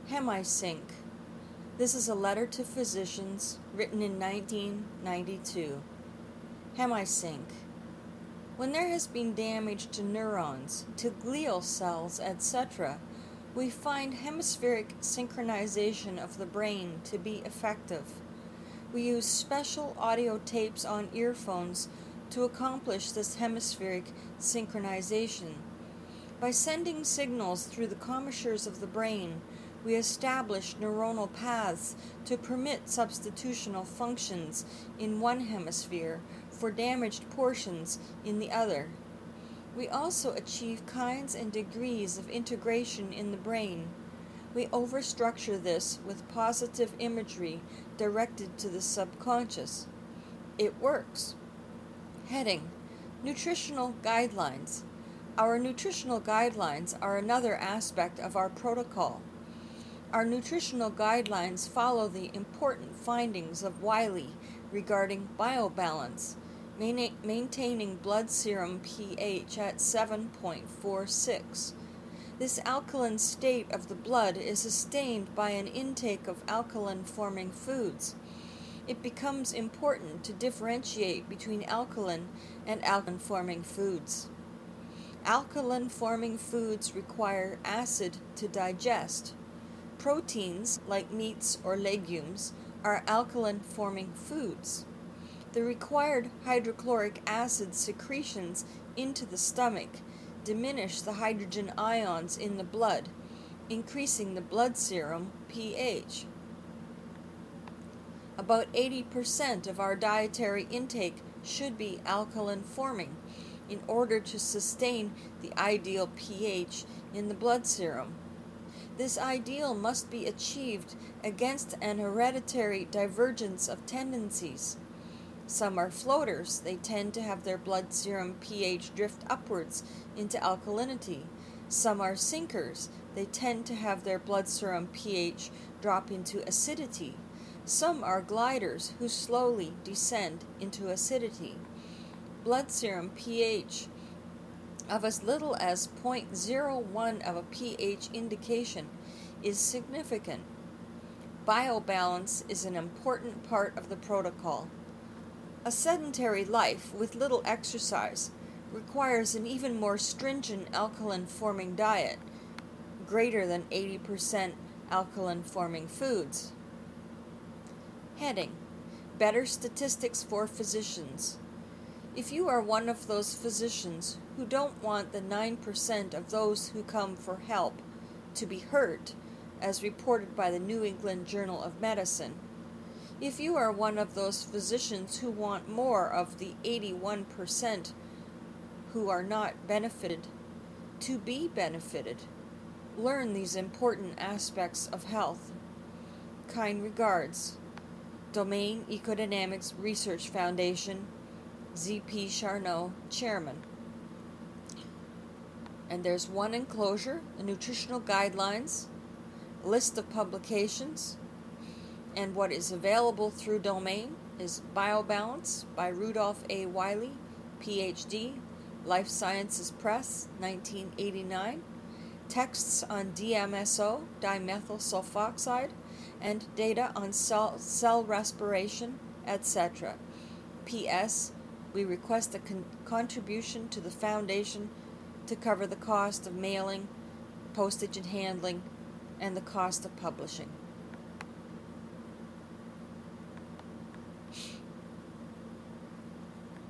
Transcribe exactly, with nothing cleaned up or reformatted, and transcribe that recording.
Hemisync. This is a letter to physicians written in nineteen ninety-two. Hemisync. When there has been damage to neurons, to glial cells, et cetera, we find hemispheric synchronization of the brain to be effective. We use special audio tapes on earphones to accomplish this hemispheric synchronization. By sending signals through the commissures of the brain, we establish neuronal paths to permit substitutional functions in one hemisphere for damaged portions in the other. We also achieve kinds and degrees of integration in the brain. We overstructure this with positive imagery directed to the subconscious. It works. Heading: Nutritional Guidelines. Our nutritional guidelines are another aspect of our protocol. Our nutritional guidelines follow the important findings of Wiley regarding biobalance, maintaining blood serum pH at seven point four six. This alkaline state of the blood is sustained by an intake of alkaline-forming foods. It becomes important to differentiate between alkaline and alkaline-forming foods. Alkaline-forming foods require acid to digest. Proteins, like meats or legumes, are alkaline-forming foods. The required hydrochloric acid secretions into the stomach diminish the hydrogen ions in the blood, increasing the blood serum pH. About eighty percent of our dietary intake should be alkaline-forming in order to sustain the ideal pH in the blood serum. This ideal must be achieved against an hereditary divergence of tendencies. Some are floaters. They tend to have their blood serum pH drift upwards into alkalinity. Some are sinkers. They tend to have their blood serum pH drop into acidity. Some are gliders who slowly descend into acidity. Blood serum pH of as little as zero point zero one of a pH indication is significant. Biobalance is an important part of the protocol. A sedentary life with little exercise requires an even more stringent alkaline-forming diet, greater than eighty percent alkaline-forming foods. Heading: Better statistics for physicians. If you are one of those physicians who don't want the nine percent of those who come for help to be hurt, as reported by the New England Journal of Medicine, if you are one of those physicians who want more of the eighty-one percent who are not benefited to be benefited, learn these important aspects of health. Kind regards, Domain Ecodynamics Research Foundation, Z P Charnow, Chairman. And there's one enclosure, the nutritional guidelines, list of publications, and what is available through Domain is Biobalance by Rudolph A. Wiley, P H D, Life Sciences Press, nineteen eighty-nine, texts on D M S O, dimethyl sulfoxide, and data on cell, cell respiration, et cetera. P S. We request a con- contribution to the Foundation to cover the cost of mailing, postage and handling, and the cost of publishing.